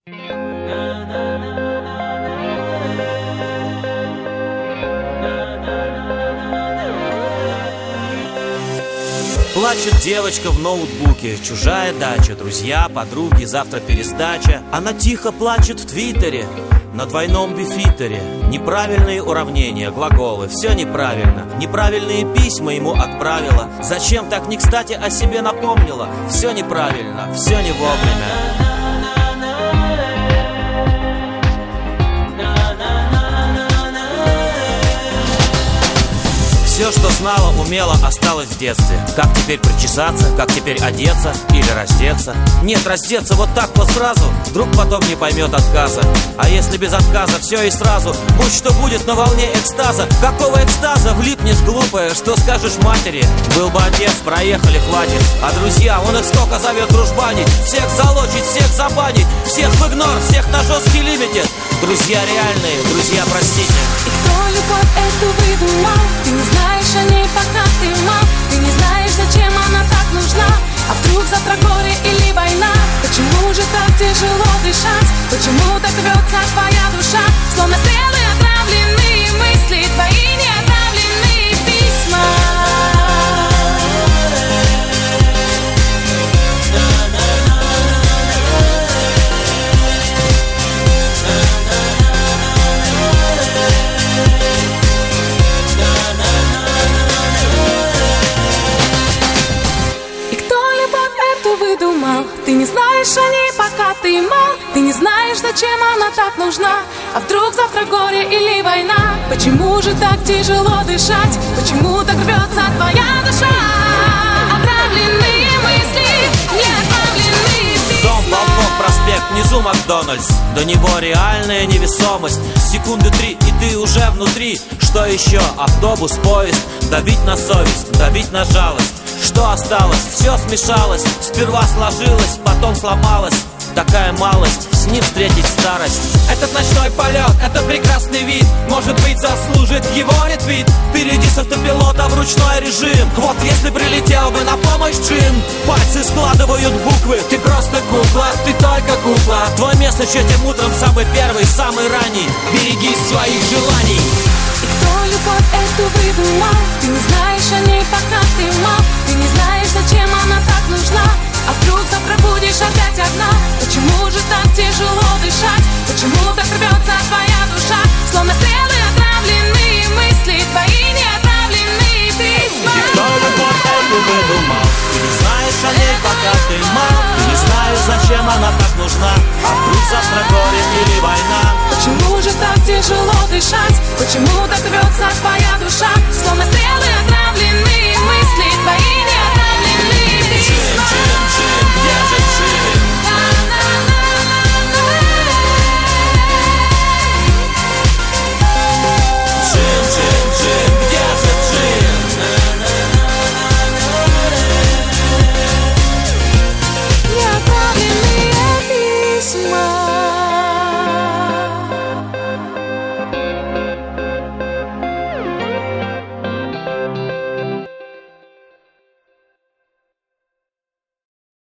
Плачет девочка в ноутбуке, чужая дача, друзья, подруги, завтра пересдача. Она тихо плачет в Твиттере, на двойном бифитере. Неправильные уравнения, глаголы, все неправильно. Неправильные письма ему отправила. Зачем так не кстати о себе напомнила? Все неправильно, все не вовремя. Все, что знала, умела, осталось в детстве. Как теперь причесаться, как теперь одеться или раздеться? Нет, раздеться вот так вот сразу, вдруг потом не поймет отказа. А если без отказа все и сразу, будь что будет на волне экстаза. Какого экстаза? Влипнешь, глупая, что скажешь матери? Был бы отец, проехали, хватит. А друзья, он их сколько зовет дружбанить. Всех залочить, всех забанить, всех в игнор, всех на жесткий лимитед. Друзья реальные, друзья, простите. И кто любовь эту выдумал? Ты не знаешь о ней, пока ты мал. Ты не знаешь, зачем она так нужна. А вдруг завтра горе или война? Почему же так тяжело дышать? Почему так рвется твоя душа? Словно стрелы отравленные мысли, твои неотправленные письма. Ты не знаешь о ней, пока ты мал. Ты не знаешь, зачем она так нужна. А вдруг завтра горе или война? Почему же так тяжело дышать? Почему так рвется твоя душа? Отравленные мысли, неотправленные письма. Дом, балкон, проспект, внизу Макдональдс. До него реальная невесомость. Секунды 3, и ты уже внутри. Что еще? Автобус, поезд. Давить на совесть, давить на жалость. Что осталось? Все смешалось. Сперва сложилось, потом сломалось. Такая малость, с ним встретить старость. Этот ночной полет, этот прекрасный вид, может быть, заслужит его ретвит. Впереди с автопилота в ручной режим. Вот если прилетел бы на помощь Джин. Пальцы складывают буквы. Ты просто кукла, ты только кукла. Твое место этим утром самый первый, самый ранний. Берегись своих желаний. И кто любовь эту выдумал? Ты не знаешь о ней, пока ты мал. Ты не знаешь, зачем она так нужна. А вдруг завтра будешь опять одна? Почему же так тяжело дышать? Почему так рвется твоя душа? Словно стрелы отравленные мысли, твои неотправленные письма. И кто любовь эту выдумал? Ты не знаешь о ней, пока ты мал. Ты не знаешь, зачем она так нужна. А вдруг завтра горе или война? Почему же так тяжело дышать? Почему так рвется твоя